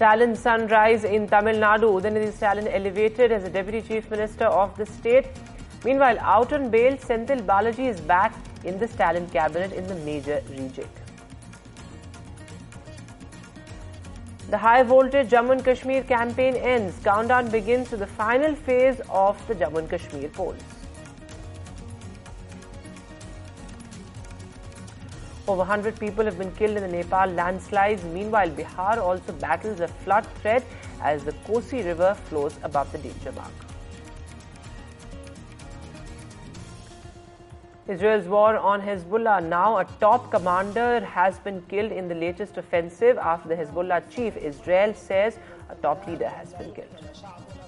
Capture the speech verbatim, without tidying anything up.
Stalin sunrise in Tamil Nadu. Udayanidhi Stalin elevated as the Deputy Chief Minister of the state. Meanwhile, out on bail, Senthil Balaji is back in the Stalin cabinet in the major rejig. The high-voltage Jammu and Kashmir campaign ends. Countdown begins to the final phase of the Jammu and Kashmir polls. Over one hundred people have been killed in the Nepal landslides. Meanwhile, Bihar also battles a flood threat as the Kosi River flows above the danger mark. Israel's war on Hezbollah. Now a top commander has been killed in the latest offensive after the Hezbollah chief. Israel says a top leader has been killed.